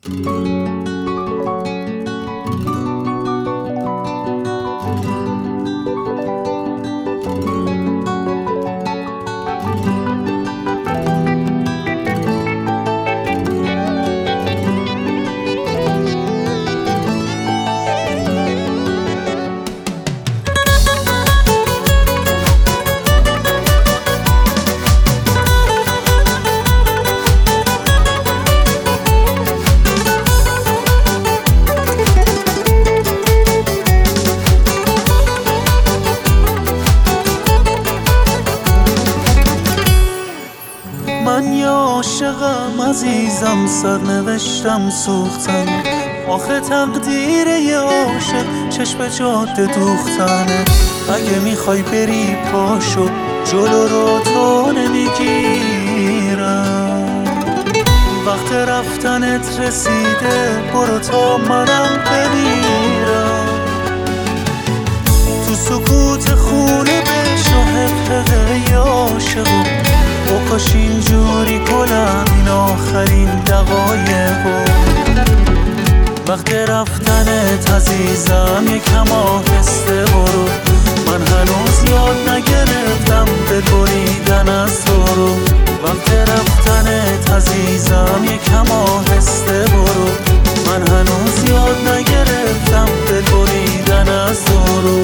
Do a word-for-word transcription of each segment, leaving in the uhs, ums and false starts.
من یه عاشقم عزیزم، سرنوشتم سوختن. آخه تقدیر یه عاشق چشم جاده دوختنه. اگه میخوای بری پاشو، جلو رو تو نمیگیرم. وقت رفتنت رسیده، برو تا منم بمیرم. تو سکوت خونه بشو حقه یه عاشقو، و کاش اینجوری کنم این آخرین دقایقو. وقت رفتنت عزیزم یکم آهسته برو. من هنوز یاد نگرفتم به بریدن از تو رو. وقت رفتنت عزیزم یکم آهسته برو. من هنوز یاد نگرفتم به بریدن از تو رو.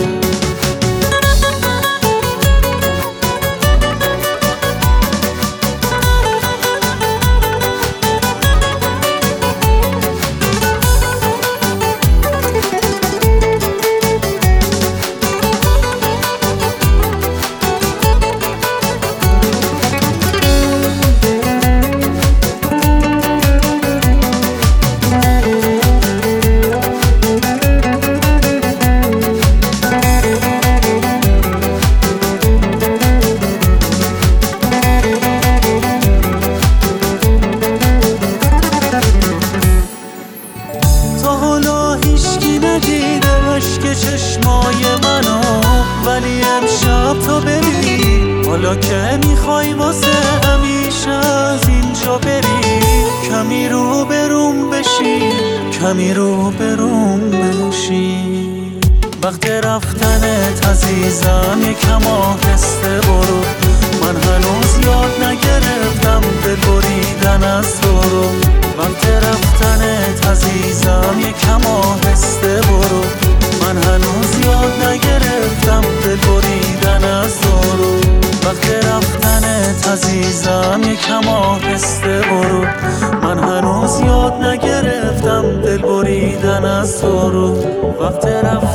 اشک چشمای منو، ولی امشب تو ببین. حالا که میخوای واسه همیشه از اینجا بری، کمی رو بروم بشی، کمی رو بروم بشی. وقت رفتنت عزیزم یکم آهسته برو. من هنوز یاد نگرفتم به بریدن از تو رو. وقت رفتنت عزیزم یکم آهسته برو. من هنوز یاد نگرفتم به بریدن از تو رو. وقت رفتنت عزیزم یکم آهسته برو. من هنوز یاد نگرفتم دل بریدن از تو رو. وقت رفتنت